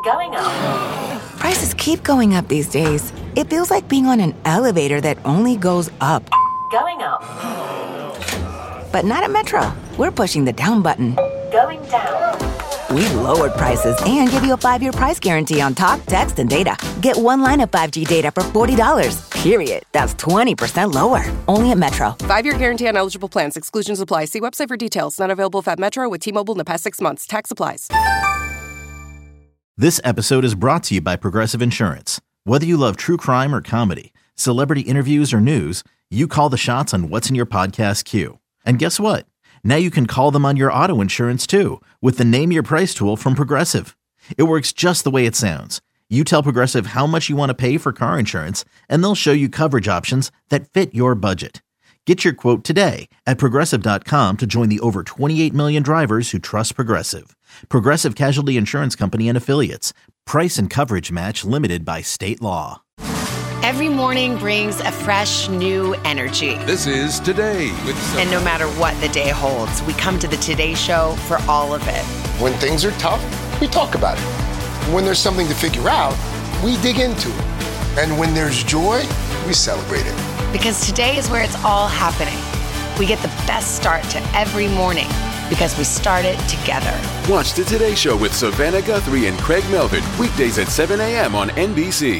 Going up. Prices keep going up these days. It feels like being on an elevator that only goes up. Going up. But not at Metro. We're pushing the down button. Going down. We've lowered prices and give you a 5-year price guarantee on talk, text, and data. Get one line of 5G data for $40, period. That's 20% lower. Only at Metro. 5-year guarantee on eligible plans. Exclusions apply. See website for details. Not available at Metro with T-Mobile in the past 6 months. Tax applies. This episode is brought to you by Progressive Insurance. Whether you love true crime or comedy, celebrity interviews or news, you call the shots on what's in your podcast queue. And guess what? Now you can call them on your auto insurance too with the Name Your Price tool from Progressive. It works just the way it sounds. You tell Progressive how much you want to pay for car insurance, and they'll show you coverage options that fit your budget. Get your quote today at Progressive.com to join the over 28 million drivers who trust Progressive. Progressive Casualty Insurance Company and Affiliates. Price and coverage match limited by state law. Every morning brings a fresh, new energy. This is Today with And no matter what the day holds, we come to the Today Show for all of it. When things are tough, we talk about it. When there's something to figure out, we dig into it. And when there's joy, we celebrate it. Because today is where it's all happening. We get the best start to every morning because we start it together. Watch the Today Show with Savannah Guthrie and Craig Melvin, weekdays at 7 a.m. on NBC.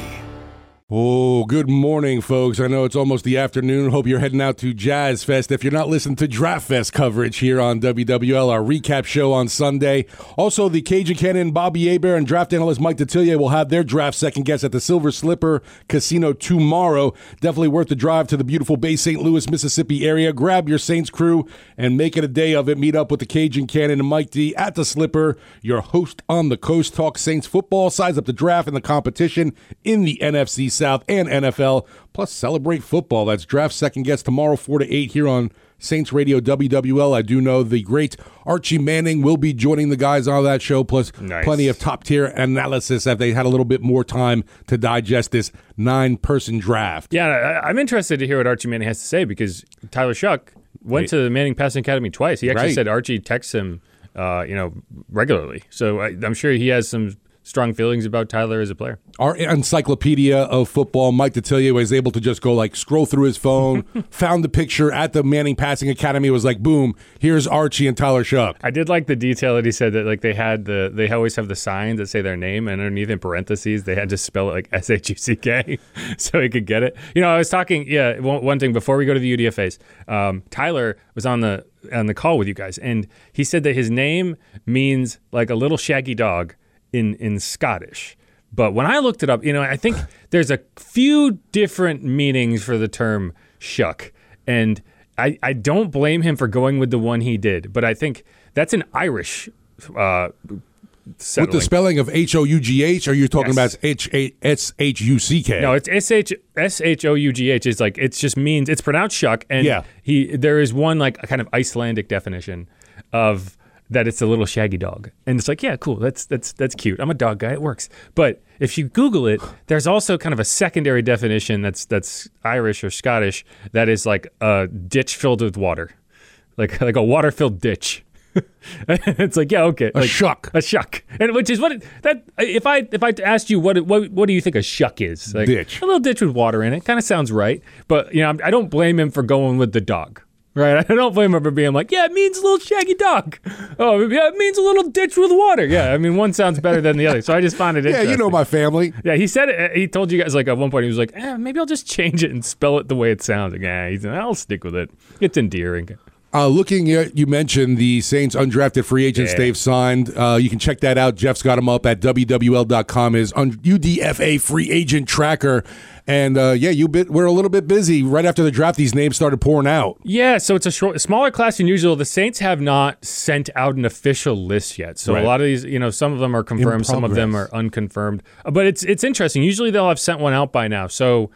Oh, good morning, folks. I know it's almost the afternoon. Hope you're heading out to Jazz Fest. If you're not listening to Draft Fest coverage here on WWL, our recap show on Sunday. Also, the Cajun Cannon, Bobby Hebert, and draft analyst Mike Detillier will have their draft second guess at the Silver Slipper Casino tomorrow. Definitely worth the drive to the beautiful Bay St. Louis, Mississippi area. Grab your Saints crew and make it a day of it. Meet up with the Cajun Cannon and Mike D at the Slipper, your host on the coast. Talk Saints football, size up the draft and the competition in the NFC South and NFL, plus celebrate football. That's draft second guess tomorrow 4 to 8 here on Saints Radio WWL. I do know the great Archie Manning will be joining the guys on that show, plus plenty of top tier analysis if they had a little bit more time to digest this 9-person draft. Yeah, I'm interested to hear what Archie Manning has to say because Tyler Shuck went to the Manning Passing Academy twice. He actually said Archie texts him regularly. So I'm sure he has some strong feelings about Tyler as a player. Our encyclopedia of football, Mike Detillier, was able to just go scroll through his phone, found the picture at the Manning Passing Academy, was like, boom, here's Archie and Tyler Shuck. I did like the detail that he said that they always have the signs that say their name, and underneath in parentheses they had to spell it like S-H-U-C-K so he could get it. I was talking, one thing before we go to the UDFAs. Tyler was on the call with you guys, and he said that his name means like a little shaggy dog in Scottish. But when I looked it up, I think there's a few different meanings for the term shuck. And I don't blame him for going with the one he did. But I think that's an Irish settling. With the spelling of H-O-U-G-H, or are you talking about S-H-U-C-K? No, it's S-H-O-U-G-H. It just means, it's pronounced shuck. And there is one like a kind of Icelandic definition of that it's a little shaggy dog. And it's like, yeah, cool. That's cute. I'm a dog guy. It works. But if you Google it, there's also kind of a secondary definition that's Irish or Scottish that is like a ditch filled with water. Like a water-filled ditch. It's like, yeah, okay. A shuck. A shuck. And which is if I asked you what do you think a shuck is? Like, ditch. A little ditch with water in it. Kind of sounds right. But I don't blame him for going with the dog. Right, I don't blame him for being like, yeah, it means a little shaggy dog. Oh, yeah, it means a little ditch with water. Yeah, one sounds better than the other. So I just found it interesting. Yeah, you know my family. Yeah, he said it. He told you guys at one point, he was like, maybe I'll just change it and spell it the way it sounds. I'll stick with it. It's endearing. Looking at, you mentioned the Saints undrafted free agents they've signed. You can check that out. Jeff's got them up at WWL.com, his UDFA free agent tracker. And we're a little bit busy. Right after the draft, these names started pouring out. Yeah, so it's a smaller class than usual. The Saints have not sent out an official list yet. So a lot of these, some of them are confirmed, some of them are unconfirmed. But it's interesting. Usually they'll have sent one out by now. So,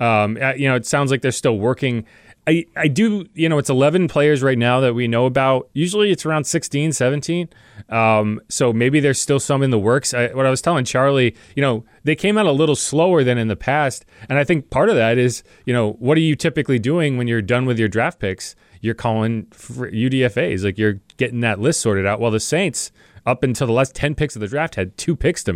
it sounds like they're still working. I do, it's 11 players right now that we know about. Usually it's around 16, 17. So maybe there's still some in the works. What I was telling Charlie, they came out a little slower than in the past. And I think part of that is, what are you typically doing when you're done with your draft picks? You're calling for UDFAs, like you're getting that list sorted out. Well, the Saints, up until the last 10 picks of the draft, had 2 picks to make.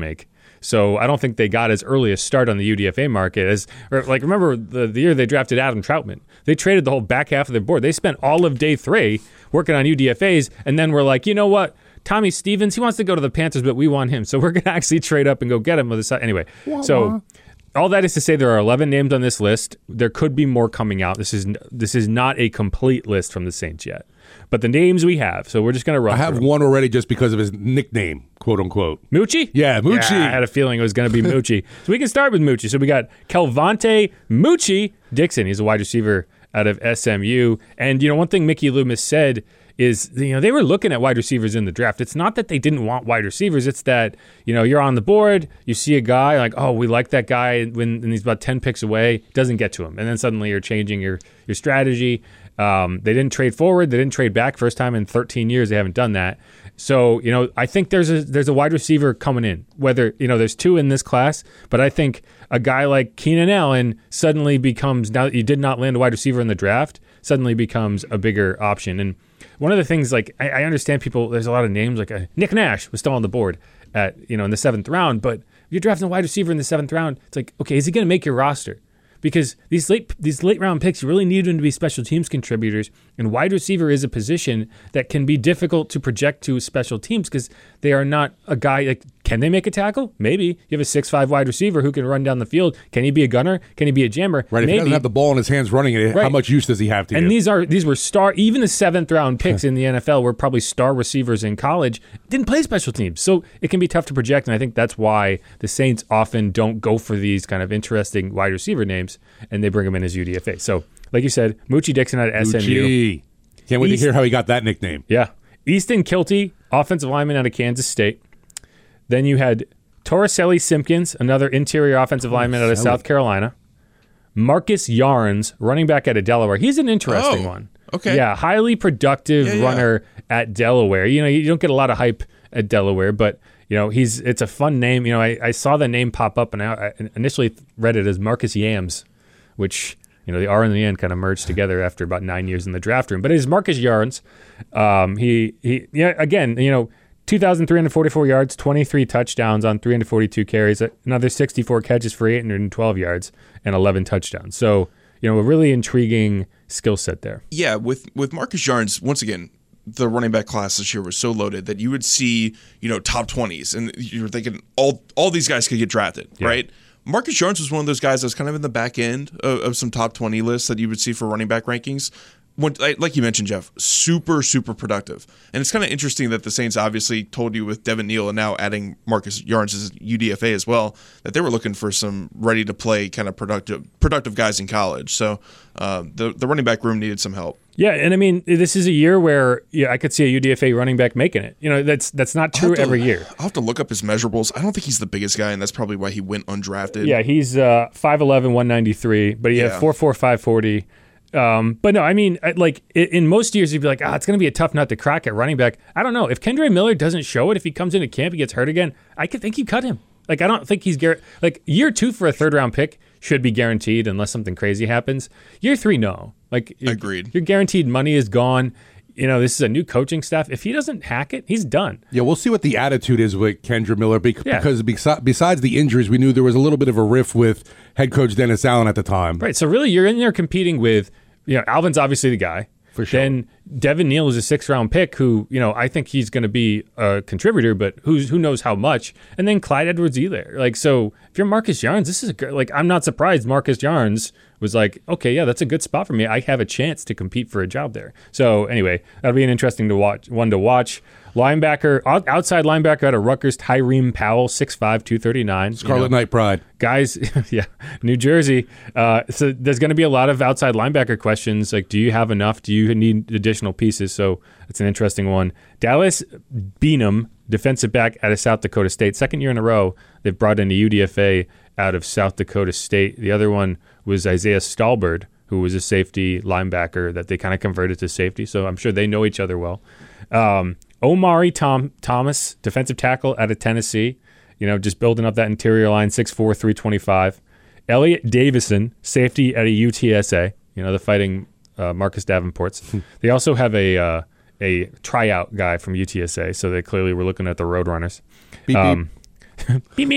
So I don't think they got as early a start on the UDFA market remember the year they drafted Adam Troutman. They traded the whole back half of their board. They spent all of day 3 working on UDFAs, and then we're like, you know what? Tommy Stevens, he wants to go to the Panthers, but we want him. So we're going to actually trade up and go get him with the side. Anyway, so all that is to say there are 11 names on this list. There could be more coming out. This is not a complete list from the Saints yet. But the names we have, so we're just going to run I have one already just because of his nickname, quote unquote. Moochie? Yeah, Moochie. Yeah, I had a feeling it was going to be Moochie. So we can start with Moochie. So we got Kelvonte Moochie Dixon. He's a wide receiver out of SMU. And, one thing Mickey Loomis said is, they were looking at wide receivers in the draft. It's not that they didn't want wide receivers. It's that, you're on the board, you see a guy, like, oh, we like that guy, and he's about 10 picks away, doesn't get to him. And then suddenly you're changing your strategy. They didn't trade forward. They didn't trade back. First time in 13 years they haven't done that. So, I think there's a wide receiver coming in. Whether, there's 2 in this class, but I think a guy like Keenan Allen suddenly becomes, now that you did not land a wide receiver in the draft, suddenly becomes a bigger option. And one of the things, like, I understand people, there's a lot of names, like Nick Nash was still on the board at, in the 7th round, but if you're drafting a wide receiver in the 7th round, it's like, okay, is he going to make your roster? Because these late round picks, you really need them to be special teams contributors. And wide receiver is a position that can be difficult to project to special teams because they are not a guy like, can they make a tackle? Maybe. You have a 6'5" wide receiver who can run down the field. Can he be a gunner? Can he be a jammer? Right. If he doesn't have the ball in his hands running it, how much use does he have to And give? these were even the 7th round picks in the NFL were probably star receivers in college, didn't play special teams. So it can be tough to project. And I think that's why the Saints often don't go for these kind of interesting wide receiver names and they bring them in as UDFA. So like you said, Moochie Dixon out of SMU. Can't wait to hear how he got that nickname. Yeah. Easton Kilty, offensive lineman out of Kansas State. Then you had Torricelli Simpkins, another interior offensive lineman out of South Carolina. Marcus Yarns, running back out of Delaware. He's an interesting one. Okay. Yeah, highly productive runner at Delaware. You don't get a lot of hype at Delaware, but it's a fun name. I saw the name pop up and I initially read it as Marcus Yams, which the R and the N kind of merged together after about 9 years in the draft room. But it is Marcus Yarns. Again, 2,344 yards, 23 touchdowns on 342 carries, another 64 catches for 812 yards and 11 touchdowns. So, a really intriguing skill set there. Yeah, with Marcus Yarns, once again, the running back class this year was so loaded that you would see, top 20s, and you were thinking all these guys could get drafted, right? Marcus Yarns was one of those guys that was kind of in the back end of some top 20 lists that you would see for running back rankings. Like you mentioned, Jeff, super, super productive. And it's kind of interesting that the Saints obviously told you with Devin Neal and now adding Marcus Yarns as UDFA as well, that they were looking for some ready-to-play kind of productive guys in college. So the running back room needed some help. Yeah, and I mean, this is a year where I could see a UDFA running back making it. That's not true every year. I'll have to look up his measurables. I don't think he's the biggest guy, and that's probably why he went undrafted. Yeah, he's 5'11", 193, but he had 4'4", 540. But no, I mean, like in most years, you'd be like, it's going to be a tough nut to crack at running back. I don't know. If Kendre Miller doesn't show it, if he comes into camp, he gets hurt again, I could think you cut him. Like, I don't think he's like year 2 for a 3rd round pick should be guaranteed unless something crazy happens. Year 3, no. Like, agreed. Your guaranteed money is gone. This is a new coaching staff. If he doesn't hack it, he's done. Yeah, we'll see what the attitude is with Kendre Miller because besides the injuries, we knew there was a little bit of a riff with head coach Dennis Allen at the time. Right. So really, you're in there competing with, Alvin's obviously the guy. For sure. Then Devin Neal is a 6th round pick who, I think he's going to be a contributor, but who knows how much. And then Clyde Edwards-Helaire. Like, so if you're Marcus Yarns, this is I'm not surprised Marcus Yarns was like, okay, yeah, that's a good spot for me. I have a chance to compete for a job there. So anyway, that'll be an interesting one to watch. Linebacker, outside linebacker out of Rutgers, Tyreme Powell, 6'5", 239. Scarlet Knight pride. Guys, yeah, New Jersey. So there's going to be a lot of outside linebacker questions. Like, do you have enough? Do you need additional pieces? So it's an interesting one. Dallas Beenum, defensive back out of South Dakota State. 2nd year in a row, they've brought in a UDFA out of South Dakota State. The other one was Isaiah Stallbird, who was a safety linebacker that they kind of converted to safety. So I'm sure they know each other well. Omari Thomas, defensive tackle out of Tennessee, just building up that interior line, 6'4", 325. Elliot Davison, safety out of UTSA, the fighting Marcus Davenports. They also have a tryout guy from UTSA, so they clearly were looking at the Roadrunners. Beep, beep. Beep, beep.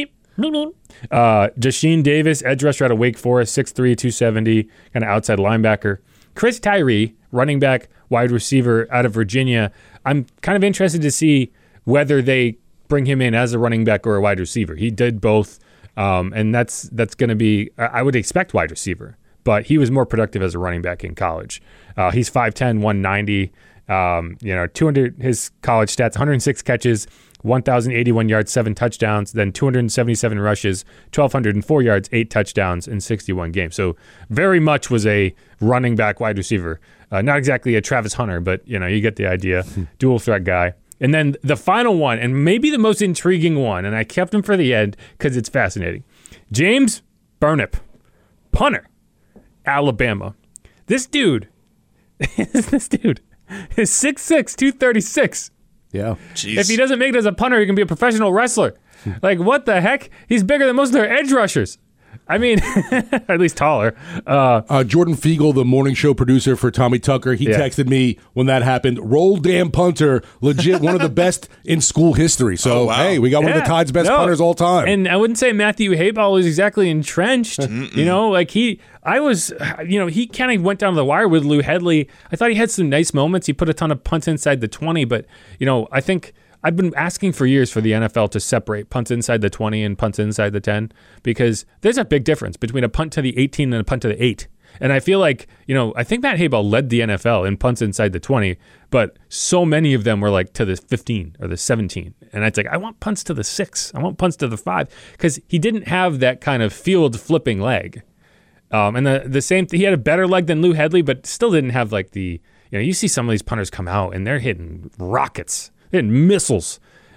Jasheen Davis, edge rusher out of Wake Forest, 6'3", 270, kind of outside linebacker. Chris Tyree, running back, wide receiver out of Virginia. I'm kind of interested to see whether they bring him in as a running back or a wide receiver. He did both, and that's going to be, I would expect wide receiver, but he was more productive as a running back in college. He's 5'10", 190, 200, his college stats, 106 catches, 1,081 yards, 7 touchdowns, then 277 rushes, 1,204 yards, 8 touchdowns in 61 games. So very much was a running back wide receiver. Not exactly a Travis Hunter, but you get the idea. Dual threat guy. And then the final one, and maybe the most intriguing one, and I kept him for the end because it's fascinating. James Burnip, punter, Alabama. This dude is 6'6", 236. Yeah. Jeez. If he doesn't make it as a punter, he can be a professional wrestler. Like, what the heck? He's bigger than most of their edge rushers. I mean, at least taller. Jordan Fiegel, the morning show producer for Tommy Tucker, he texted me when that happened. Roll damn punter, legit one of the best in school history. So, hey, we got one of the Tide's best punters all time. And I wouldn't say Matthew Hayball is exactly entrenched. He kind of went down the wire with Lou Hedley. I thought he had some nice moments. He put a ton of punts inside the 20, but, I think I've been asking for years for the NFL to separate punts inside the 20 and punts inside the 10 because there's a big difference between a punt to the 18 and a punt to the 8. And I feel like, I think Matt Hayball led the NFL in punts inside the 20, but so many of them were like to the 15 or the 17. And it's like, I want punts to the 6. I want punts to the 5 because he didn't have that kind of field flipping leg. And the same, he had a better leg than Lou Hedley, but still didn't have like you see some of these punters come out and they're hitting rockets. And missiles.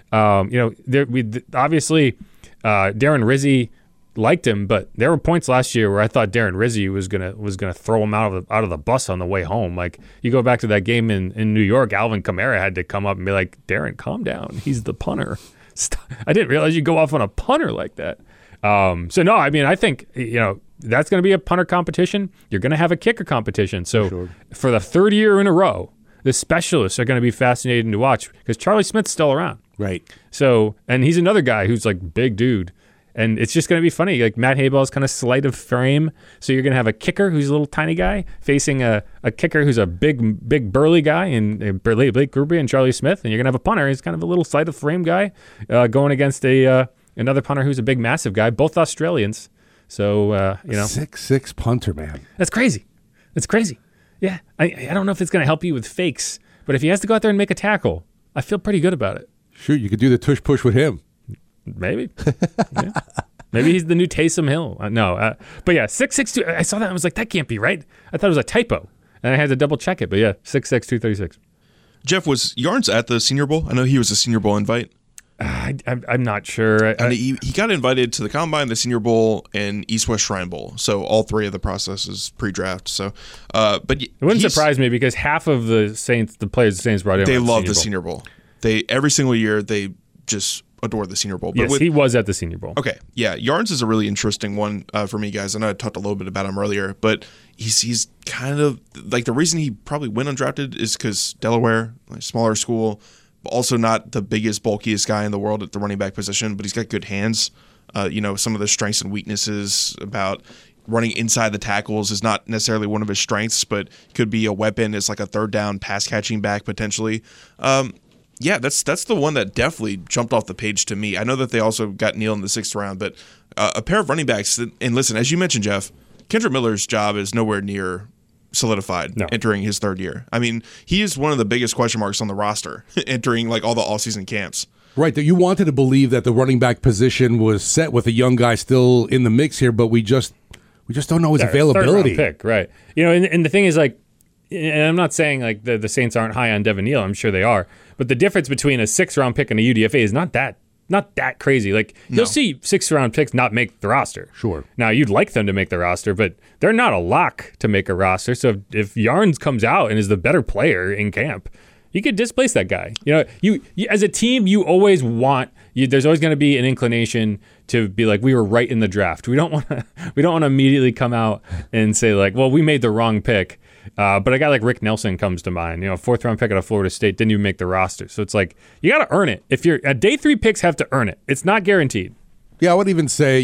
Obviously, Darren Rizzi liked him, but there were points last year where I thought Darren Rizzi was gonna throw him out of the bus on the way home. Like you go back to that game in New York, Alvin Kamara had to come up and be like, "Darren, calm down. He's the punter." I didn't realize you go off on a punter like that. I think that's going to be a punter competition. You're going to have a kicker competition. So for the third year in a row, the specialists are going to be fascinating to watch because Charlie Smith's still around. Right. So, and he's another guy who's like big dude. And it's just going to be funny. Like Matt Hayball's kind of slight of frame. So you're going to have a kicker who's a little tiny guy facing a kicker who's a big burly guy and Blake Gruber and Charlie Smith. And you're going to have a punter. He's kind of a little slight of frame guy going against another punter who's a big, massive guy, both Australians. So, 6'6" punter, man. That's crazy. That's crazy. Yeah, I don't know if it's going to help you with fakes, but if he has to go out there and make a tackle, I feel pretty good about it. Sure, you could do the tush push with him. Maybe. Yeah. Maybe he's the new Taysom Hill. But yeah, 6'6", I saw that and I was like, that can't be right. I thought it was a typo, and I had to double check it. But yeah, 6'6", 236. Jeff, was Yarns at the Senior Bowl? I know he was a Senior Bowl invite. I'm not sure. And he got invited to the Combine, the Senior Bowl, and East-West Shrine Bowl. So all three of the processes pre-draft. So, but it wouldn't surprise me because half of the players the Saints brought in, they love the Senior Bowl. Every single year they just adore the Senior Bowl. But yes, he was at the Senior Bowl. Okay, yeah, Yarns is a really interesting one for me, guys. I know I talked a little bit about him earlier, but he's kind of like the reason he probably went undrafted is because Delaware, like smaller school. Also not the biggest, bulkiest guy in the world at the running back position, but he's got good hands. Some of the strengths and weaknesses about running inside the tackles is not necessarily one of his strengths, but could be a weapon as like a third down pass catching back potentially. That's the one that definitely jumped off the page to me. I know that they also got Neal in the 6th round, but a pair of running backs. And listen, as you mentioned, Jeff, Kendrick Miller's job is nowhere near solidified entering his 3rd year. I mean, he is one of the biggest question marks on the roster entering like all the offseason camps. Right, that you wanted to believe that the running back position was set with a young guy still in the mix here, but we just don't know his availability. 3rd round pick, right? And the thing is, like, and I'm not saying like the Saints aren't high on Devin Neal. I'm sure they are, but the difference between a 6th round pick and a UDFA is not that crazy. Like you'll see 6th round picks not make the roster. Sure. Now you'd like them to make the roster, but they're not a lock to make a roster. So if Yarns comes out and is the better player in camp, you could displace that guy. You as a team, you always want. There's always going to be an inclination to be like, we were right in the draft. We don't want to immediately come out and say like, well, we made the wrong pick. But a guy like Rick Nelson comes to mind. 4th round pick out of Florida State, didn't even make the roster. So it's like you got to earn it. If you're at day 3 picks, have to earn it. It's not guaranteed. Yeah, I would even say,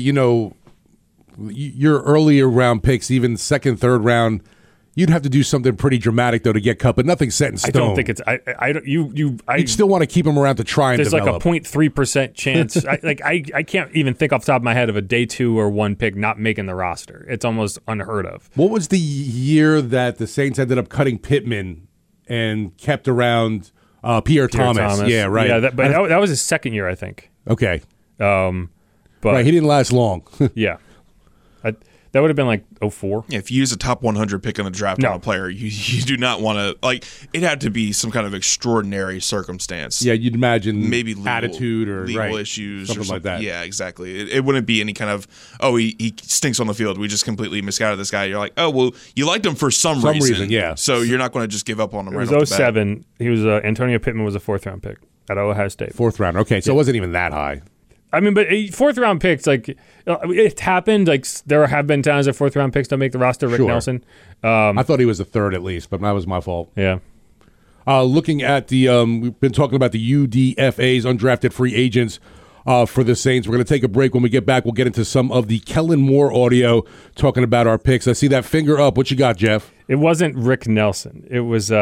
your earlier round picks, even second, third round, you'd have to do something pretty dramatic though to get cut, but nothing's set in stone. I don't think it's. You'd still want to keep them around to try and there's develop. Like a 0.3% chance. I can't even think off the top of my head of a day 2 or 1 pick not making the roster. It's almost unheard of. What was the year that the Saints ended up cutting Pittman and kept around Pierre Thomas? Yeah, right. Yeah, that was his second year, I think. Okay. But right, he didn't last long. Yeah. That would have been like 04. Yeah, if you use a top 100 pick in the draft on a player, you do not want to, like, it had to be some kind of extraordinary circumstance. Yeah, you'd imagine maybe legal, attitude or legal issues something or something like that. Yeah, exactly. It wouldn't be any kind of, he stinks on the field. We just completely misguided this guy. You're like, oh, well, you liked him for some reason. Yeah. So you're not going to just give up on him right off It was the bat. 07. He was Antonio Pittman was a 4th-round pick at Ohio State. 4th round. Okay, so it wasn't even that high. I mean, but 4th-round picks, like, it happened. Like, there have been times that 4th-round picks don't make the roster. Rick Nelson. I thought he was the 3rd at least, but that was my fault. Yeah. Looking at the, we've been talking about the UDFAs, undrafted free agents for the Saints. We're going to take a break. When we get back, we'll get into some of the Kellen Moore audio talking about our picks. I see that finger up. What you got, Jeff? It wasn't Rick Nelson. It was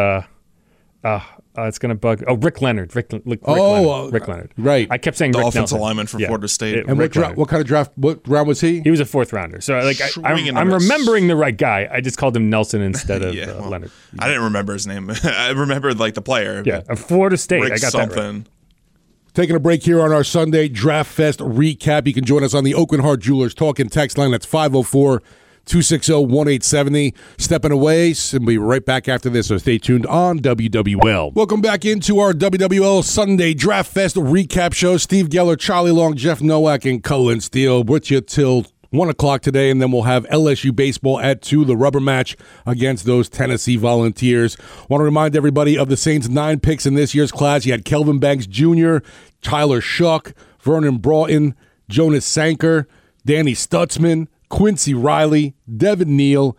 it's going to bug. Oh, Rick Leonard. Rick Leonard. Right. I kept saying the Rick offensive Nelson. lineman for Florida State. And what kind of draft? What round was he? He was a 4th rounder. So like I'm remembering the right guy. I just called him Nelson instead of Leonard. I didn't remember his name. I remembered like the player. Yeah, Florida State. Rick I got something. that right. Taking a break here on our Sunday Draft Fest recap. You can join us on the Oakland Heart Jewelers Talking text line. That's 504-260-1870. Stepping away, and we'll be right back after this, so stay tuned on WWL. Welcome back into our WWL Sunday Draft Fest recap show. Steve Geller, Charlie Long, Jeff Nowak, and Cullen Steele with you till 1 o'clock today, and then we'll have LSU baseball at 2, the rubber match against those Tennessee Volunteers. Want to remind everybody of the Saints' 9 picks in this year's class. You had Kelvin Banks Jr., Tyler Shuck, Vernon Broughton, Jonas Sanker, Danny Stutzman, Quincy Riley, Devin Neal,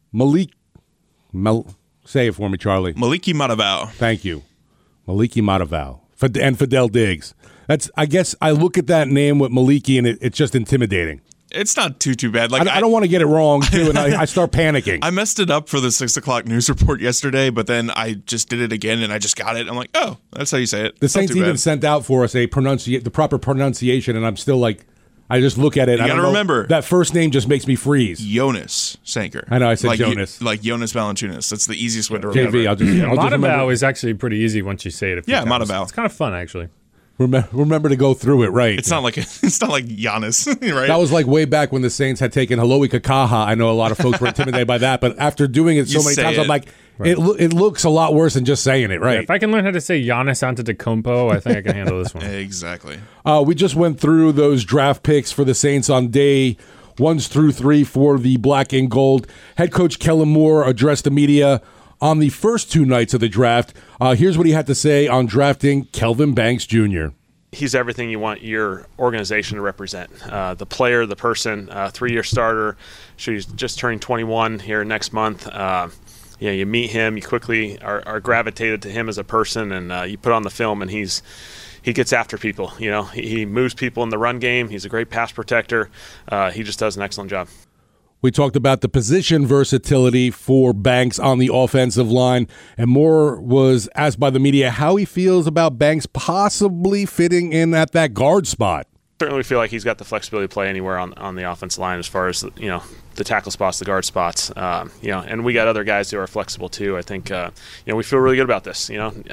say it for me, Charlie. Maliki Matavao. Thank you. Maliki Matavao. And Fidel Diggs. I guess I look at that name with Maliki, and it's just intimidating. It's not too bad. Like I don't want to get it wrong, too, and I start panicking. I messed it up for the 6 o'clock news report yesterday, but then I just did it again, and I just got it. I'm like, oh, that's how you say it. The Saints even sent out for us the proper pronunciation, and I'm still like, I just look at it. You got to remember. That first name just makes me freeze. Jonas Sanker. I know, I said Jonas. Like Jonas Valanciunas. That's the easiest way to remember. JV, I'll just Matavao is actually pretty easy once you say it. Matavao. It's kind of fun, actually. Remember to go through it right. It's not like Giannis, right? That was like way back when the Saints had taken Haloi Kakaha. I know a lot of folks were intimidated by that, but after doing it so many times, I'm like, it looks a lot worse than just saying it, right? Yeah, if I can learn how to say Giannis Antetokounmpo, I think I can handle this one. Exactly. We just went through those draft picks for the Saints on day 1 through 3 for the black and gold. Head coach Kellen Moore addressed the media on the first 2 nights of the draft. Here's what he had to say on drafting Kelvin Banks Jr. He's everything you want your organization to represent. The player, the person, 3-year starter. She's just turning 21 here next month. You meet him, you quickly are gravitated to him as a person, and you put on the film, and he gets after people. He moves people in the run game. He's a great pass protector. He just does an excellent job. We talked about the position versatility for Banks on the offensive line, and Moore was asked by the media how he feels about Banks possibly fitting in at that guard spot. Certainly feel like he's got the flexibility to play anywhere on the offensive line as far as the tackle spots, the guard spots. And we got other guys who are flexible too. I think we feel really good about this.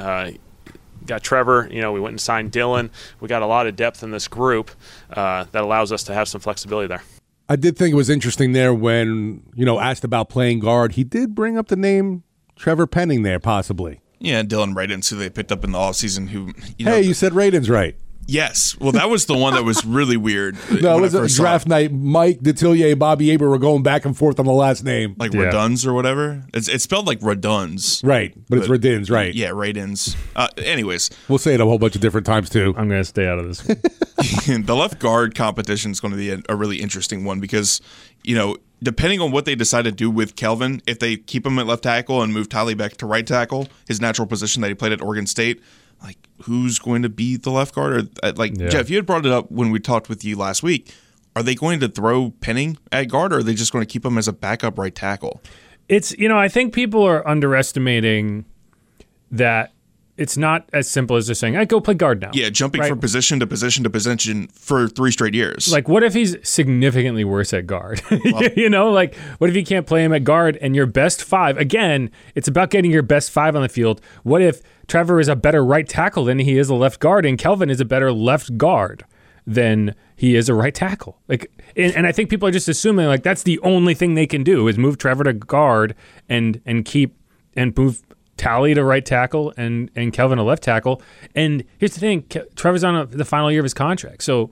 Got Trevor. We went and signed Dylan. We got a lot of depth in this group that allows us to have some flexibility there. I did think it was interesting there when, asked about playing guard. He did bring up the name Trevor Penning there, possibly. Yeah, Dylan Radins, who they picked up in the offseason. You said Radins right. Yes. Well, that was the one that was really weird. No, it was a draft night. Mike Detillier and Bobby Aber were going back and forth on the last name. Like Raduns or whatever? It's spelled like Raduns. Right, but it's Radins, right? Yeah, Radins. Anyways. We'll say it a whole bunch of different times, too. I'm going to stay out of this one. The left guard competition is going to be a really interesting one because, depending on what they decide to do with Kelvin, if they keep him at left tackle and move Tylee back to right tackle, his natural position that he played at Oregon State, like who's going to be the left guard? Or Jeff, you had brought it up when we talked with you last week. Are they going to throw Penning at guard, or are they just going to keep him as a backup right tackle? It's, I think people are underestimating that it's not as simple as just saying, go play guard now. Yeah, jumping from position to position to position for 3 straight years. Like, what if he's significantly worse at guard? Well, what if you can't play him at guard and your best 5? Again, it's about getting your best 5 on the field. What if Trevor is a better right tackle than he is a left guard, and Kelvin is a better left guard than he is a right tackle? And I think people are just assuming that's the only thing they can do is move Trevor to guard and move Tally to right tackle and Kelvin to left tackle. And here's the thing, Trevor's on the final year of his contract. So,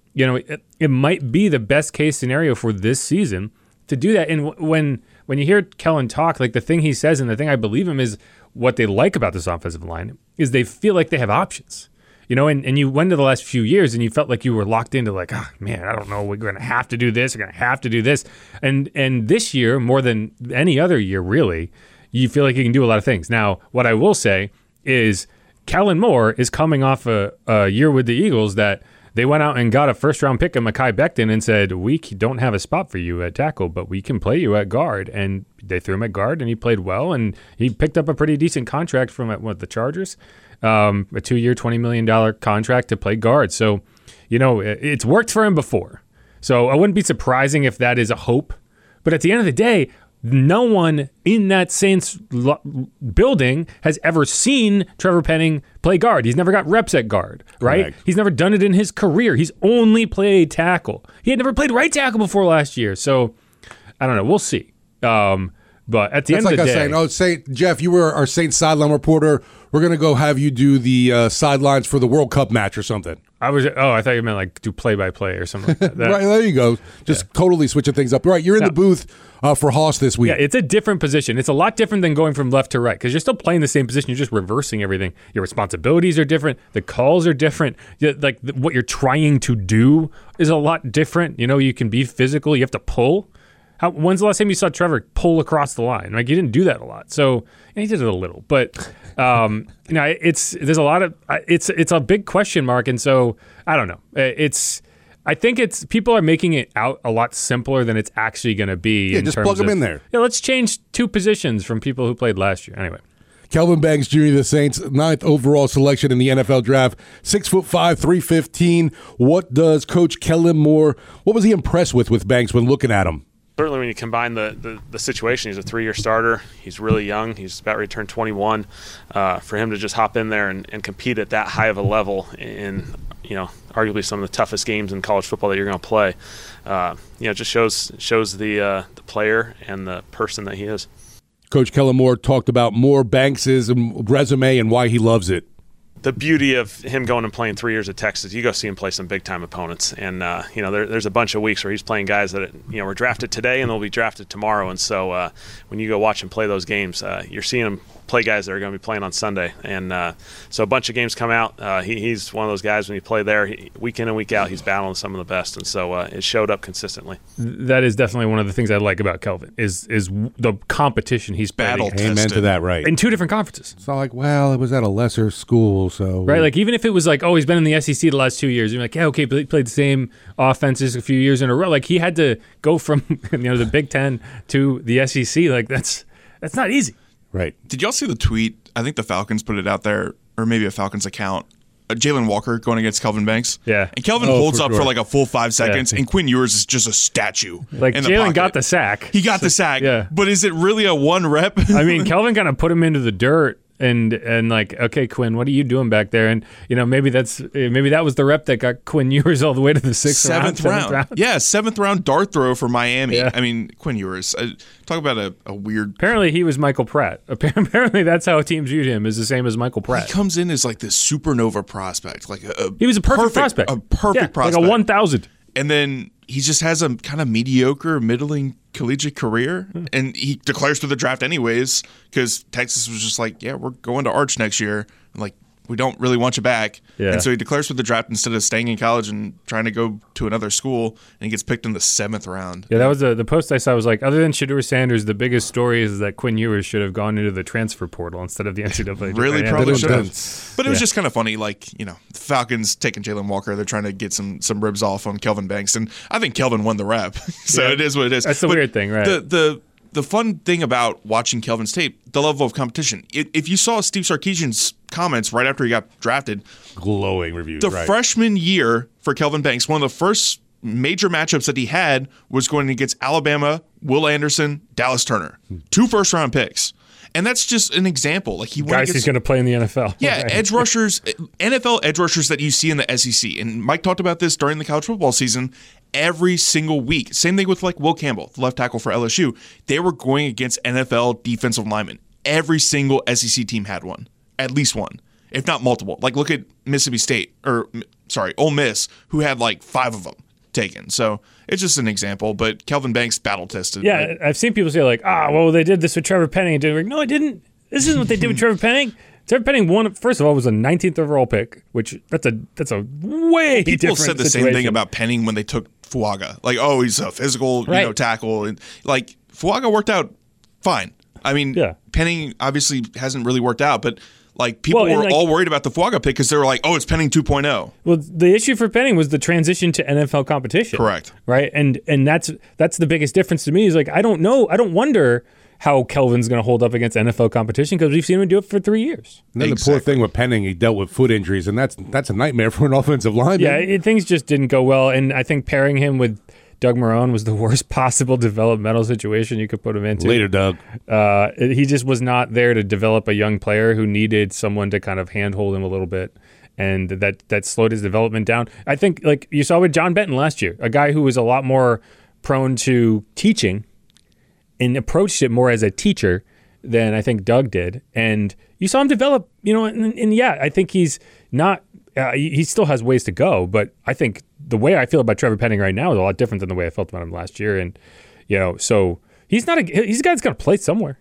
it might be the best case scenario for this season to do that. And when you hear Kellen talk, the thing he says and the thing I believe him is what they like about this offensive line is they feel like they have options. And you went to the last few years and you felt like you were locked into man, I don't know, we're going to have to do this, we're going to have to do this. And this year, more than any other year, really, you feel like you can do a lot of things. Now, what I will say is Kellen Moore is coming off a year with the Eagles that they went out and got a first-round pick of Mekhi Becton and said, we don't have a spot for you at tackle, but we can play you at guard. And they threw him at guard, and he played well, and he picked up a pretty decent contract from the Chargers. A 2-year, $20 million contract to play guard. So, it's worked for him before. So I wouldn't be surprising if that is a hope. But at the end of the day, no one in that Saints building has ever seen Trevor Penning play guard. He's never got reps at guard, right? Correct. He's never done it in his career. He's only played tackle. He had never played right tackle before last year. So, I don't know. We'll see. But at the end of the day... That's like us saying, Jeff, you were our Saints sideline reporter. We're going to go have you do the sidelines for the World Cup match or something. I thought you meant do play-by-play or something like that. Right, there you go. Just totally switching things up. Right, you're in the booth for Hoss this week. Yeah, it's a different position. It's a lot different than going from left to right because you're still playing the same position. You're just reversing everything. Your responsibilities are different. The calls are different. What you're trying to do is a lot different. You can be physical. You have to pull. When's the last time you saw Trevor pull across the line? He didn't do that a lot. So he did it a little, but there's a lot of it's a big question mark, and so I don't know. I think people are making it out a lot simpler than it's actually going to be. Yeah, just plug them in there. Yeah, let's change 2 positions from people who played last year. Anyway. Kelvin Banks Jr., the Saints' 9th overall selection in the NFL draft, 6'5", 315. What does Coach Kellen Moore? What was he impressed with Banks when looking at him? Certainly when you combine the situation, he's a 3-year starter. He's really young. He's about ready to turn 21. For him to just hop in there and compete at that high of a level in, arguably some of the toughest games in college football that you're going to play, it just shows the player and the person that he is. Coach Kellen Moore talked about Moore Banks' resume and why he loves it. The beauty of him going and playing 3 years at Texas, you go see him play some big-time opponents. And, there's a bunch of weeks where he's playing guys that, were drafted today and they'll be drafted tomorrow. And so when you go watch him play those games, you're seeing him play guys that are going to be playing on Sunday. And so a bunch of games come out. He's one of those guys when you play there, week in and week out, he's battling some of the best. And so it showed up consistently. That is definitely one of the things I like about Kelvin is the competition he's battle playing. Amen to that, right. In 2 different conferences. It's not like, it was at a lesser school, so... Right, even if it was he's been in the SEC the last 2 years, you're like, yeah, okay, but he played the same offenses a few years in a row. He had to go from the Big Ten to the SEC. That's not easy. Right. Did y'all see the tweet? I think the Falcons put it out there, or maybe a Falcons account. Jalen Walker going against Kelvin Banks. Yeah. And Kelvin holds up for a full 5 seconds, and Quinn Ewers is just a statue. Jalen got the sack. He got the sack. Yeah. But is it really a 1 rep? Kelvin kind of put him into the dirt. And okay, Quinn, what are you doing back there? And maybe that was the rep that got Quinn Ewers all the way to the 7th round. Yeah, 7th round dart throw for Miami. Yeah. Quinn Ewers. Talk about a weird. Apparently, he was Michael Pratt. Apparently, that's how teams viewed him, is the same as Michael Pratt. He comes in as this supernova prospect, he was a perfect prospect, a perfect prospect, like a 1,000. And then he just has a kind of mediocre, middling collegiate career, and he declares for the draft anyways because Texas was just like, yeah, we're going to Arch next year. And we don't really want you back. Yeah. And so he declares for the draft instead of staying in college and trying to go to another school, and he gets picked in the 7th round. Yeah, that was the post I saw was like, other than Shedeur Sanders, the biggest story is that Quinn Ewers should have gone into the transfer portal instead of the NCAA. Really, probably should have. But it was Yeah. just kind of funny, like, the Falcons taking Jalen Walker, they're trying to get some ribs off on Kelvin Banks, and I think Kelvin won the rep. So it is what it is. That's the weird thing, right? The fun thing about watching Kelvin's tape, the level of competition. If you saw Steve Sarkisian's comments right after he got drafted, glowing reviews. The right. freshman year for Kelvin Banks, one of the first major matchups that he had was going against Alabama, Will Anderson, Dallas Turner, 2 first-round picks. And that's just an example. Like he guys he's going to play in the NFL. Yeah, Right. edge rushers, NFL edge rushers that you see in the SEC. And Mike talked about this during the college football season every single week. Same thing with like Will Campbell, the left tackle for LSU. They were going against NFL defensive linemen. Every single SEC team had one, at least one, if not multiple. Like look at Mississippi State, Ole Miss, who had like 5 of them taken. So it's just an example, but Kelvin Banks battle tested. Yeah, right? I've seen people say like, they did this with Trevor Penning. And did. No, I didn't. This isn't what they did with Trevor Penning. Trevor Penning won. First of all, was a 19th overall pick, which that's a way People different said the situation. same thing about Penning when they took Fuaga. Like, oh, he's a physical, Right. tackle, and like Fuaga worked out fine. I mean, Yeah. Penning obviously hasn't really worked out, but like people Well, and, were like- all worried about the Fuaga pick because they were like, oh, it's Penning 2.0. Well, the issue for Penning was the transition to NFL competition. Correct. Right, and that's the biggest difference to me. Is like I don't know. I don't wonder how Kelvin's going to hold up against NFL competition because we've seen him do it for 3 years. And then the poor thing with Penning, he dealt with foot injuries, and that's a nightmare for an offensive lineman. Yeah, things just didn't go well, and I think pairing him with Doug Marrone was the worst possible developmental situation you could put him into. Later, Doug. He just was not there to develop a young player who needed someone to kind of handhold him a little bit, and that slowed his development down. I think, like you saw with John Benton last year, a guy who was a lot more prone to teaching and approached it more as a teacher than I think Doug did. And you saw him develop, and yeah, I think he's not he still has ways to go, but I think the way I feel about Trevor Penning right now is a lot different than the way I felt about him last year. And, so he's a guy that's going to play somewhere,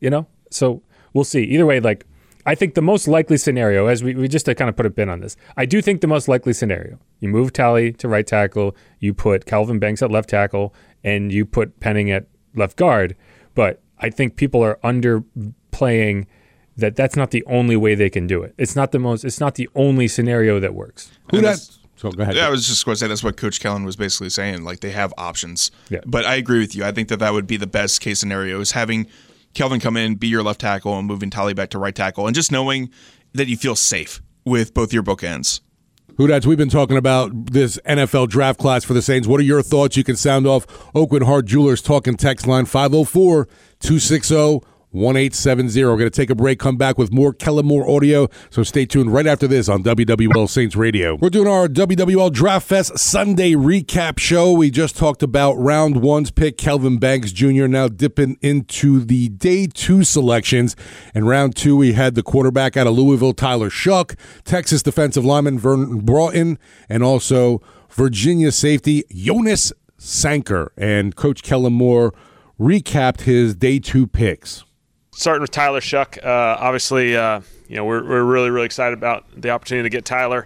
so we'll see. Either way, like, I think the most likely scenario, as we just to kind of put a pin on this, I do think the most likely scenario, you move Talley to right tackle, you put Kelvin Banks at left tackle, and you put Penning at left guard. But I think people are underplaying that's not the only way they can do it. It's not the only scenario that works. So go ahead. Yeah, I was just going to say that's what Coach Kellen was basically saying. Like they have options. Yeah. But I agree with you. I think that would be the best case scenario is having Kelvin come in, be your left tackle, and moving Talley back to right tackle, and just knowing that you feel safe with both your bookends. Who-Dats, we've been talking about this NFL draft class for the Saints. What are your thoughts? You can sound off Oakwood Hart Jewelers talking text line 504-260-1870. We're going to take a break, come back with more Kellen Moore audio, so stay tuned right after this on WWL Saints Radio. We're doing our WWL Draft Fest Sunday recap show. We just talked about round 1's pick, Kelvin Banks Jr., now dipping into the day 2 selections. In round 2, we had the quarterback out of Louisville, Tyler Shuck, Texas defensive lineman Vernon Broughton, and also Virginia safety Jonas Sanker. And Coach Kellen Moore recapped his day 2 picks. Starting with Tyler Shuck, obviously, we're really, really excited about the opportunity to get Tyler.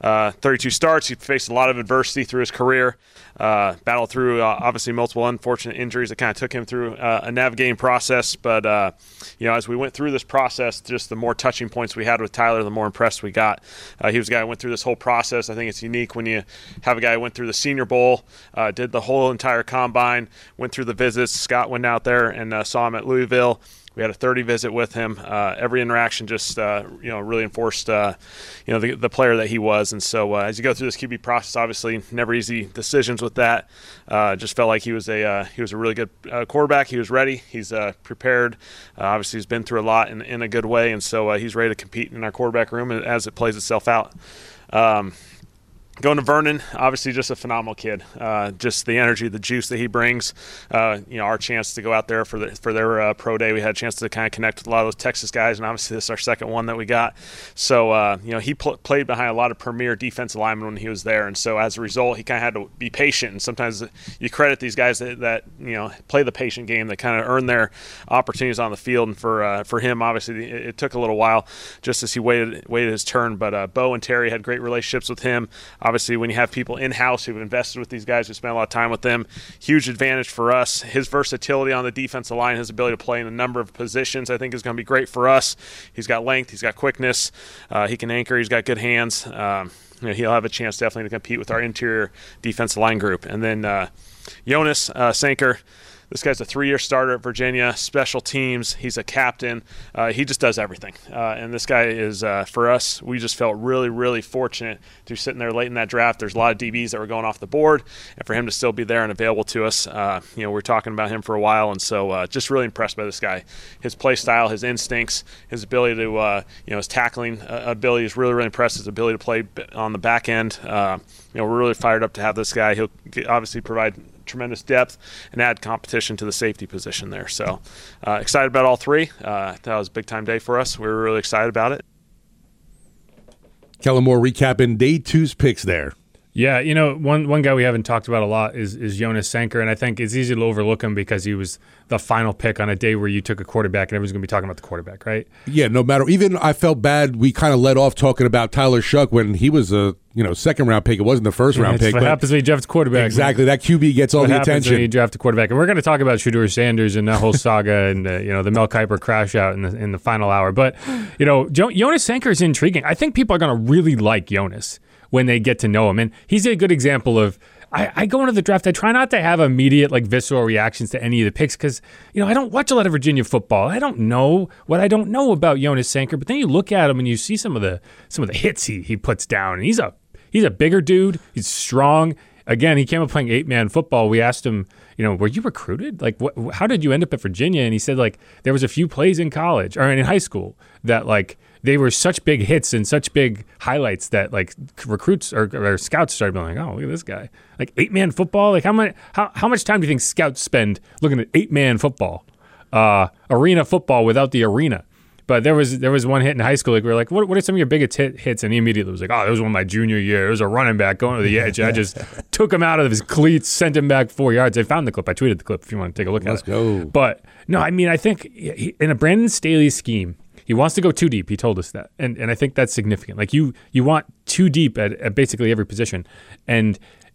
32 starts. He faced a lot of adversity through his career, battled through, obviously, multiple unfortunate injuries that kind of took him through a navigating process. But, as we went through this process, just the more touching points we had with Tyler, the more impressed we got. He was a guy who went through this whole process. I think it's unique when you have a guy who went through the Senior Bowl, did the whole entire combine, went through the visits. Scott went out there and saw him at Louisville. We had a 30 visit with him. Every interaction just, really enforced, the player that he was. And so as you go through this QB process, obviously never easy decisions with that. Just felt like he was a really good quarterback. He was ready. He's prepared. Obviously, he's been through a lot in a good way, and so he's ready to compete in our quarterback room as it plays itself out. Going to Vernon, obviously just a phenomenal kid. Just the energy, the juice that he brings. Our chance to go out there for their pro day, we had a chance to kind of connect with a lot of those Texas guys, and obviously this is our second one that we got. So, he played behind a lot of premier defensive linemen when he was there, and so as a result, he kind of had to be patient. And sometimes you credit these guys that play the patient game, that kind of earn their opportunities on the field. And for him, obviously, it took a little while just as he waited his turn. But Bo and Terry had great relationships with him. Obviously, when you have people in-house who've invested with these guys, who spend a lot of time with them, huge advantage for us. His versatility on the defensive line, his ability to play in a number of positions, I think is going to be great for us. He's got length, he's got quickness, he can anchor, he's got good hands. He'll have a chance definitely to compete with our interior defensive line group. And then Jonas Sanker. This guy's a 3-year starter at Virginia, special teams. He's a captain. He just does everything. And this guy is, for us, we just felt really, really fortunate to be sitting there late in that draft. There's a lot of DBs that were going off the board, and for him to still be there and available to us, we're talking about him for a while, and so just really impressed by this guy. His play style, his instincts, his ability to, his tackling ability is really, really impressive. His ability to play on the back end. We're really fired up to have this guy. He'll obviously provide tremendous depth and add competition to the safety position there. So excited about all three. That was a big-time day for us. We were really excited about it. Kellen Moore recapping day 2's picks there. Yeah, one guy we haven't talked about a lot is Jonas Sanker, and I think it's easy to overlook him because he was the final pick on a day where you took a quarterback, and everyone's going to be talking about the quarterback, right? Yeah, no matter. Even I felt bad. We kind of let off talking about Tyler Shuck when he was a second-round pick. It wasn't the first-round pick. What happens when you draft a quarterback? Exactly. That QB gets all the attention. When you draft a quarterback. And we're going to talk about Shedeur Sanders and that whole saga and the Mel Kiper crash out in the final hour. But, Jonas Sanker is intriguing. I think people are going to really like Jonas when they get to know him. And he's a good example of, I go into the draft, I try not to have immediate visceral reactions to any of the picks because, I don't watch a lot of Virginia football. I don't know what I don't know about Jonas Sanker, but then you look at him and you see some of the hits he puts down, and he's a bigger dude. He's strong. Again, he came up playing 8-man football. We asked him, were you recruited? How did you end up at Virginia? And he said, there was a few plays in college or in high school that, they were such big hits and such big highlights that recruits or scouts started being like, oh, look at this guy. 8-man football? How much time do you think scouts spend looking at 8-man football? Arena football without the arena. But there was one hit in high school. We were like, what are some of your biggest hits? And he immediately was like, oh, it was one my junior year. It was a running back going to the edge. I just took him out of his cleats, sent him back 4 yards. I found the clip. I tweeted the clip if you want to take a look at it. Let's go. But, no, I think in a Brandon Staley scheme, he wants to go too deep. He told us that. And I think that's significant. You want too deep at basically every position. And,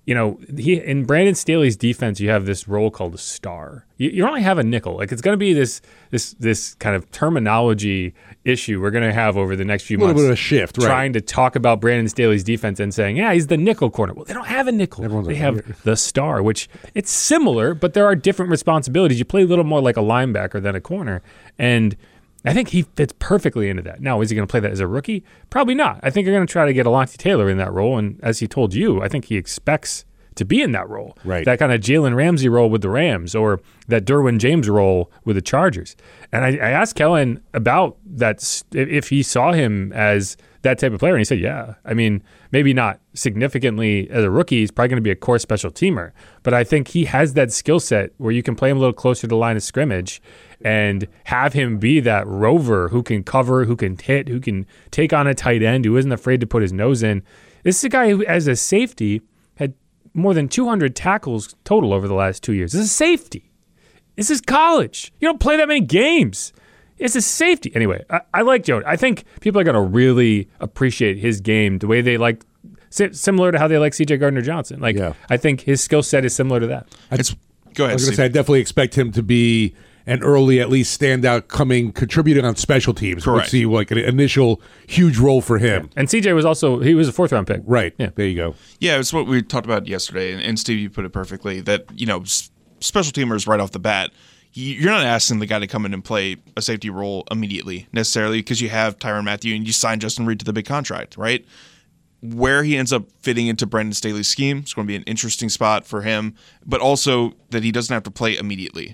in Brandon Staley's defense, you have this role called a star. You don't only have a nickel. It's going to be this kind of terminology issue we're going to have over the next few months. A little bit of a shift, right? Trying to talk about Brandon Staley's defense and saying, yeah, he's the nickel corner. Well, they don't have a nickel. They have the star, which it's similar, but there are different responsibilities. You play a little more like a linebacker than a corner. And I think he fits perfectly into that. Now, is he going to play that as a rookie? Probably not. I think you're going to try to get Alontae Taylor in that role, and as he told you, I think he expects to be in that role. Right. That kind of Jalen Ramsey role with the Rams or that Derwin James role with the Chargers. And I asked Kellen about that, if he saw him as that type of player, and he said, yeah. Maybe not significantly as a rookie. He's probably going to be a core special teamer, but I think he has that skill set where you can play him a little closer to the line of scrimmage and have him be that rover who can cover, who can hit, who can take on a tight end, who isn't afraid to put his nose in. This is a guy who, as a safety, had more than 200 tackles total over the last 2 years. This is safety. This is college. You don't play that many games. It's a safety. Anyway, I like Joe. I think people are going to really appreciate his game the way they like, similar to how they like C.J. Gardner-Johnson. I think his skill set is similar to that. Go ahead, I was going to say, I definitely expect him to be an early, at least standout, contributing on special teams. Correct. We'll see an initial huge role for him. And CJ was also, he was a 4th-round pick. Right. Yeah. There you go. Yeah, it's what we talked about yesterday. And Steve, you put it perfectly, that, special teamers right off the bat, you're not asking the guy to come in and play a safety role immediately, necessarily, because you have Tyrann Mathieu and you sign Justin Reed to the big contract, right? Where he ends up fitting into Brandon Staley's scheme is going to be an interesting spot for him, but also that he doesn't have to play immediately.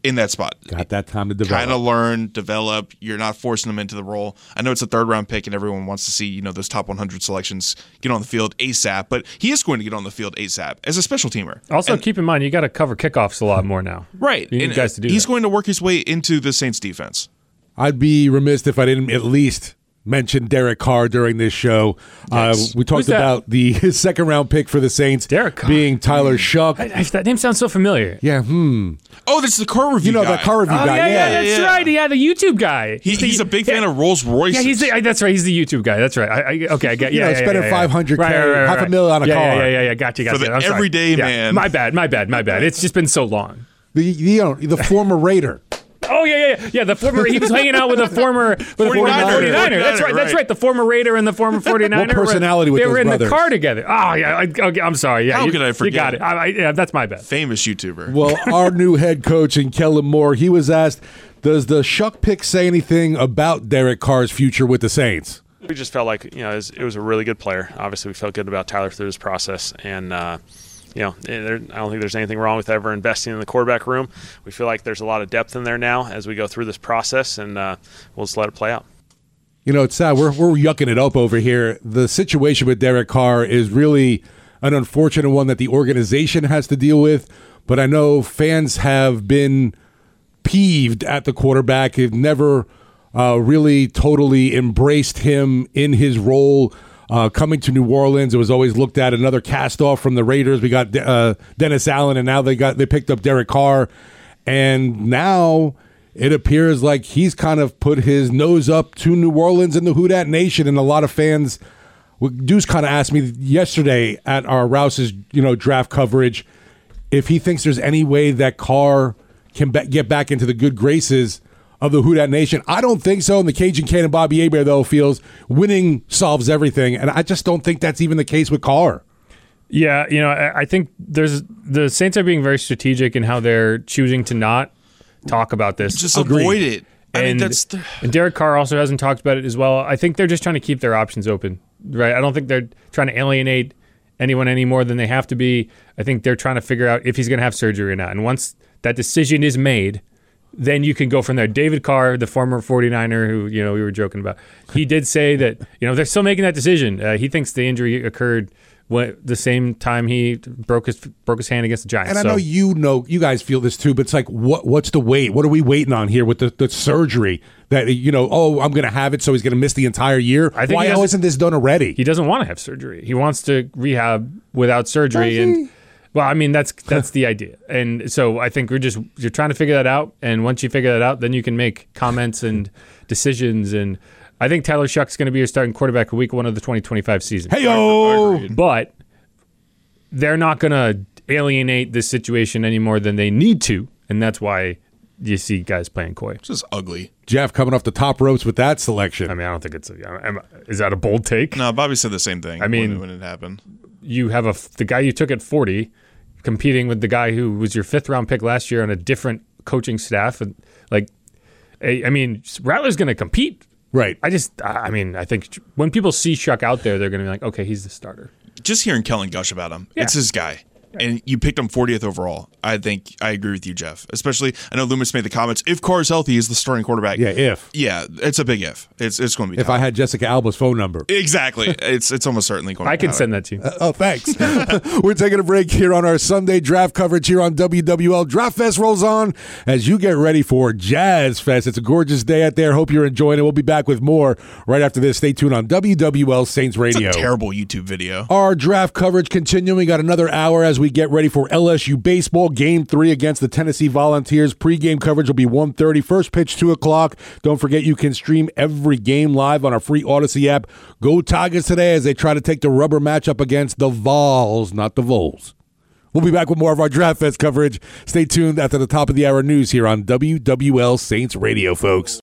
in that spot. Got that time to develop. Kind of learn, develop. You're not forcing them into the role. I know it's a 3rd-round pick, and everyone wants to see those top 100 selections get on the field ASAP, but he is going to get on the field ASAP as a special teamer. Also, keep in mind, you got to cover kickoffs a lot more now. Right. You need guys to do He's that. going to work his way into the Saints defense. I'd be remiss if I didn't at least mention Derek Carr during this show. Yes. We talked about the 2nd-round pick for the Saints Derek Carr. being Tyler Shuck. That name sounds so familiar. Yeah, Oh, that's the car review guy. the car review guy. Yeah, that's right. Yeah, the YouTube guy. He's a big fan of Rolls Royces. Yeah, that's right. He's the YouTube guy. That's right. I get. Yeah, spending $500K, right. $500,000 on a car. Yeah. Gotcha. For the I'm sorry. everyday man. My bad. It's just been so long. The former Raider. Oh yeah. The former he was hanging out with a former 49er. That's right. The former Raider and the former 49er. What personality with they those were in brothers? the car together. Oh yeah. I'm sorry. Yeah. How could I forget? You got it. Yeah, that's my bad. Famous YouTuber. Well, our new head coach, Kellen Moore, he was asked, does the Shuck pick say anything about Derek Carr's future with the Saints? We just felt like it was a really good player. Obviously, we felt good about Tyler through this process, and I don't think there's anything wrong with ever investing in the quarterback room. We feel like there's a lot of depth in there now as we go through this process, and we'll just let it play out. It's sad. We're yucking it up over here. The situation with Derek Carr is really an unfortunate one that the organization has to deal with, but I know fans have been peeved at the quarterback. They've never really totally embraced him in his role. Coming to New Orleans, it was always looked at another cast-off from the Raiders. We got Dennis Allen, and now they picked up Derek Carr, and now it appears like he's kind of put his nose up to New Orleans and the Who Dat Nation, and a lot of fans. Deuce kind of asked me yesterday at our Rouse's draft coverage if he thinks there's any way that Carr can get back into the good graces of the Who Dat Nation. I don't think so. And the Cajun Cannon Bobby Hebert, though, feels winning solves everything. And I just don't think that's even the case with Carr. Yeah, I think the Saints are being very strategic in how they're choosing to not talk about this. Just avoid it. And Derek Carr also hasn't talked about it as well. I think they're just trying to keep their options open, right? I don't think they're trying to alienate anyone any more than they have to be. I think they're trying to figure out if he's going to have surgery or not. And once that decision is made, then you can go from there. David Carr, the former 49er who, we were joking about, he did say that, they're still making that decision. He thinks the injury occurred the same time he broke his hand against the Giants. And I know you guys feel this too, but it's like, what's the wait? What are we waiting on here with the surgery? That, I'm going to have it, so he's going to miss the entire year? Why isn't this done already? He doesn't want to have surgery. He wants to rehab without surgery. And well, I mean, that's the idea. And so I think you're trying to figure that out. And once you figure that out, then you can make comments and decisions. And I think Tyler Shuck's going to be your starting quarterback week 1 of the 2025 season. Hey-o! But they're not going to alienate this situation any more than they need to. And that's why you see guys playing coy. It's just ugly. Jeff coming off the top ropes with that selection. I mean, I don't think is that a bold take? No, Bobby said the same thing when it happened. You have the guy you took at 40 competing with the guy who was your 5th-round pick last year on a different coaching staff. And Rattler's going to compete. Right. I think when people see Shuck out there, they're going to be like, okay, he's the starter. Just hearing Kellen gush about him, it's his guy. And you picked him 40th overall. I think I agree with you, Jeff. Especially, I know Loomis made the comments, if Carr's healthy, he's the starting quarterback. Yeah, if. Yeah, it's a big if. It's going to be if I had Jessica Alba's phone number. Exactly. It's almost certainly going to be. I can send that to you. Thanks. We're taking a break here on our Sunday draft coverage here on WWL. Draft Fest rolls on as you get ready for Jazz Fest. It's a gorgeous day out there. Hope you're enjoying it. We'll be back with more right after this. Stay tuned on WWL Saints Radio. It's a terrible YouTube video. Our draft coverage continuing. We got another hour as we get ready for LSU baseball Game 3 against the Tennessee Volunteers. Pre-game coverage will be 1:30. First pitch 2 o'clock. Don't forget you can stream every game live on our free Odyssey app. Go Tigers today as they try to take the rubber matchup against the Vols, not the Vols. We'll be back with more of our Draft Fest coverage. Stay tuned after the top of the hour news here on WWL Saints Radio, folks.